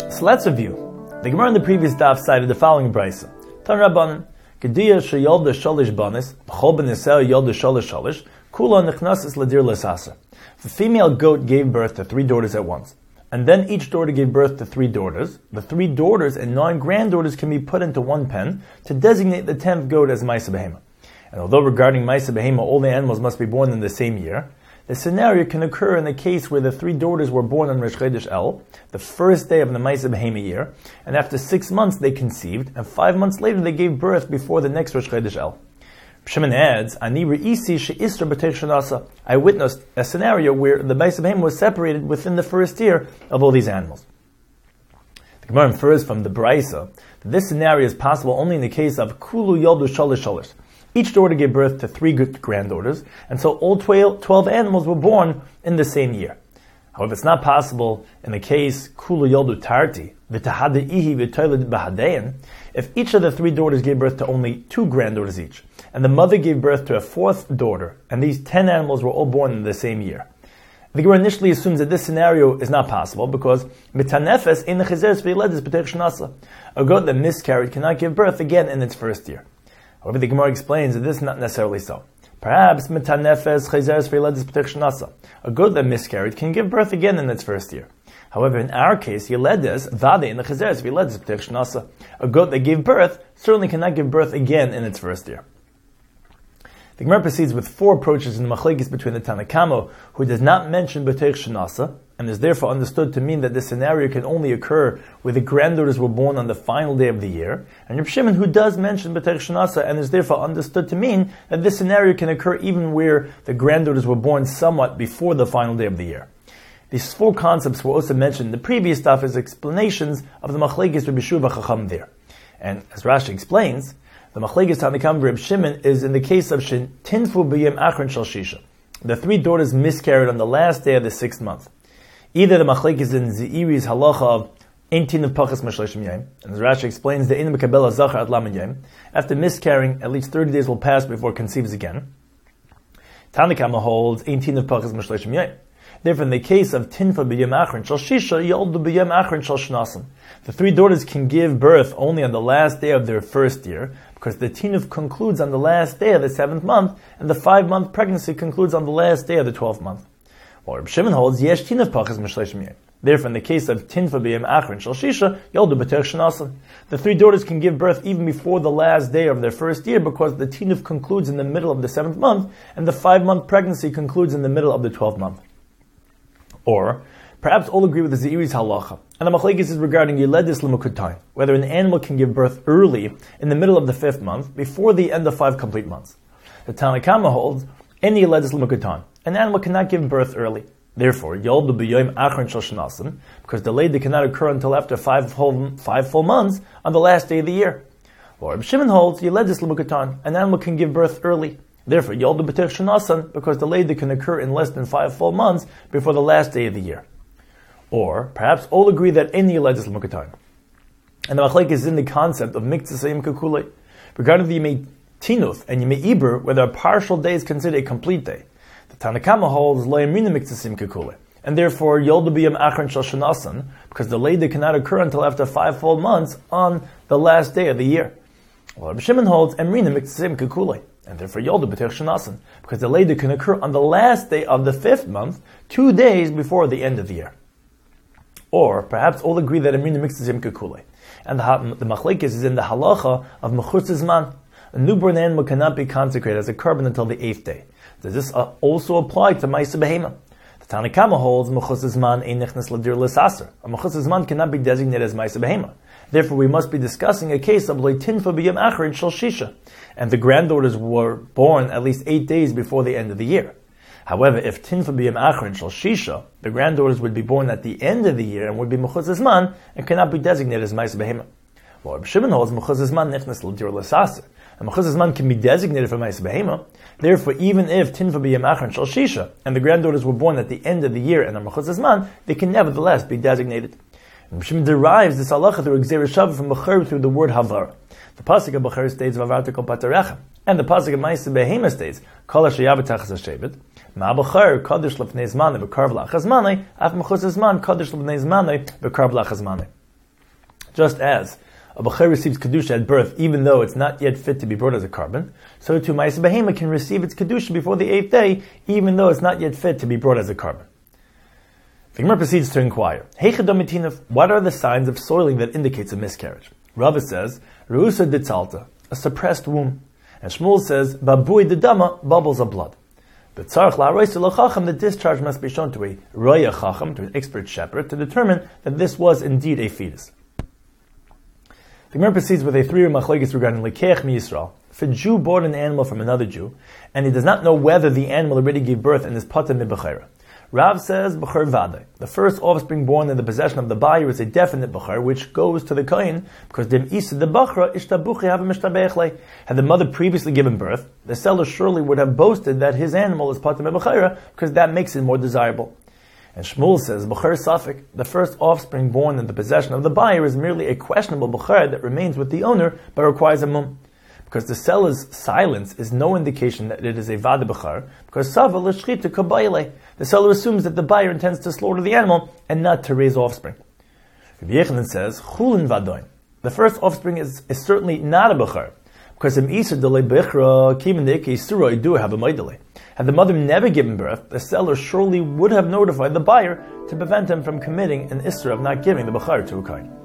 So let's review. The Gemara in the previous daf cited the following brisa. Tan Rabbanan, Gediyah sheyolda sholish banis, b'chol b'nisel yolda sholish sholish, kula nechnasis ladir lesasa. The female goat gave birth to 3 daughters at once, and then each daughter gave birth to 3 daughters. The 3 daughters and 9 granddaughters can be put into one pen to designate the 10th goat as Maisa Behema. And although regarding Maisa Behema all the animals must be born in the same year, the scenario can occur in the case where the 3 daughters were born on Rosh Chodesh El, the first day of the Maisa Behema year, and after 6 months they conceived, and 5 months later they gave birth before the next Rosh Chodesh El. Shimon adds, Ani re'isi she'isra b'teich shanasa. I witnessed a scenario where the Maisa Behema was separated within the first year of all these animals. The Gemara infers from the Brisa that this scenario is possible only in the case of Kulu Yoldu Sholish Sholish. Each daughter gave birth to 3 granddaughters, and so all 12 animals were born in the same year. However, it's not possible in the case Kulu Yoldu Tarti, V'tahadeihi v'toiled b'hadein, if each of the 3 daughters gave birth to only 2 granddaughters each, and the mother gave birth to a 4th daughter, and these 10 animals were all born in the same year. The Gemara initially assumes that this scenario is not possible because mitanefes in the chizeres v'yiledis b'teich shnasa. A goat that miscarried cannot give birth again in its first year. However, the Gemara explains that this is not necessarily so. Perhaps mitanefes chizeres v'yiledis b'teich shnasa. A goat that miscarried can give birth again in its first year. However, in our case, yiledis vade in the chizeres v'yiledis b'teich shnasa. A goat that gave birth certainly cannot give birth again in its first year. The Gemara proceeds with 4 approaches in the machlekes between the Tanna Kama, who does not mention b'teich shnasa, and is therefore understood to mean that this scenario can only occur where the granddaughters were born on the final day of the year, and Reb Shimon, who does mention b'teich shnasa, and is therefore understood to mean that this scenario can occur even where the granddaughters were born somewhat before the final day of the year. These 4 concepts were also mentioned in the previous stuff as explanations of the machlekes Reb Yeshua Chacham there. And as Rashi explains, the machlekes Tanna Kama Reb Shimon is in the case of tinfu b'yem achron shel shisha. The 3 daughters miscarried on the last day of the 6th month. Either the machlekes in Zeiri's halacha of ein tinav pachas mishleishim yom, and as Rashi explains, the ein mekabel zachar at lamed yom. After miscarrying, at least 30 days will pass before it conceives again. Tanna Kama holds ein tinav pachas mishleishim yom. Therefore, in the case of tinfa b'yem achron shel shisha, yoldu b'yem achron shel shnasim. The 3 daughters can give birth only on the last day of their first year, because the tinuf concludes on the last day of the 7th month, and the 5-month pregnancy concludes on the last day of the 12th month. While Reb Shimon holds, yesh tinuf pachas mishleishim yom. Therefore, in the case of tinfa b'yem achron shel shisha, yoldu b'teich shnasa. The 3 daughters can give birth even before the last day of their first year, because the tinuf concludes in the middle of the 7th month, and the 5-month pregnancy concludes in the middle of the 12th month. Or, perhaps all agree with the Zeiri's halacha, and the machlekes is regarding yiledis l'mukutain, whether an animal can give birth early in the middle of the 5th month, before the end of 5 complete months. The Tanna Kama holds, any yiledis l'mukutain, an animal cannot give birth early. Therefore, yoldu b'yom achron shel shnasim, because the later cannot occur until after 5 full months on the last day of the year. Or Reb Shimon holds, yiledis l'mukutain, an animal can give birth early. Therefore, yoldu b'teich shnasan, because the later can occur in less than 5 full months before the last day of the year. Or, perhaps all agree that any yiledis l'mukutain. And the machlekes is in the concept of miktzah sayim kakulei. Regarding the yemei tinuf and yemei iber, whether a partial day is considered a complete day. The Tanna Kama holds lo yemrina miktzah sayim kakulei. And therefore, yoldu b'yem achron shel shnasan, because the later cannot occur until after 5 full months on the last day of the year. Well, Reb Shimon holds emrina miktzah sayim kakulei. And therefore, yoldu b'teich shnasan, because the later can occur on the last day of the 5th month, 2 days before the end of the year. Or, perhaps all agree that Amrina mixes him kakule. And the machlekes is in the halacha of mechutz zman. A newborn animal cannot be consecrated as a korban until the 8th day. Does this also apply to Maisa Behema? The Tanna Kama holds mechutz zman ein nechnas ladir l'saser. A mechutz zman cannot be designated as Maisa Behema. Therefore, we must be discussing a case of leitinfa b'yem achron shel shisha, and the granddaughters were born at least 8 days before the end of the year. However, if tinfa b'yem achron shel shisha, the granddaughters would be born at the end of the year and would be mechutz zman and cannot be designated as Maisa Behema. Well, Reb Shimon holds mechutz zman nechnas ladir l'saser. And mechutz zman can be designated for Maisa Behema. Therefore, even if tinfa b'yem achron shel shisha and the granddaughters were born at the end of the year and are mechutz zman, they can nevertheless be designated. And Reb Shimon derives this halacha through Gzeira Shavah from Bechor through the word Havar. The pasuk of Bechor states Vavarta kol patarecha, and the pasuk of Maisa Behema states Kol hashayav hashevet. Ma Bechor kadosh lefnei zmanei v'karv lachas zmanei, af mechutz zman kadosh lefnei zmanei v'karv lachas zmanei. Just as a bechor receives kedusha at birth, even though it's not yet fit to be brought as a carbon, so too ma'aseh behema can receive its kedusha before the 8th day, even though it's not yet fit to be brought as a carbon. The Gemara proceeds to inquire, what are the signs of soiling that indicates a miscarriage? Rava says, Reusa ditzalta, a suppressed womb. And Shmuel says, Babui de dama, bubbles of blood. But tzarich la'roisa l'chacham, the discharge must be shown to a roya chacham, to an expert shepherd, to determine that this was indeed a fetus. The Gemara proceeds with a 3-year machlokes regarding lekeach mi Yisrael. If a Jew bought an animal from another Jew, and he does not know whether the animal already gave birth and is pater mi-bechera, Rav says, B'chor Vadai. The first offspring born in the possession of the buyer is a definite B'chor, which goes to the Kohen, because Dim Isa the B'chra, Ishtabuchi have a Mishtabechle. Had the mother previously given birth, the seller surely would have boasted that his animal is Pater B'chera, because that makes it more desirable. And Shmuel says, B'chor Safik, the first offspring born in the possession of the buyer is merely a questionable B'chor that remains with the owner, but requires a mum. Because the seller's silence is no indication that it is a Vada B'char, because Sava l'shchita kabayile. The seller assumes that the buyer intends to slaughter the animal and not to raise offspring. Rabbi Yechanan says, Chulin Vadoin. The first offspring is certainly not a B'char, because im Isa delay B'chra kimendik Yisuro do have a Maidele. Had the mother never given birth, the seller surely would have notified the buyer to prevent him from committing an Isra of not giving the B'char to a Kohen.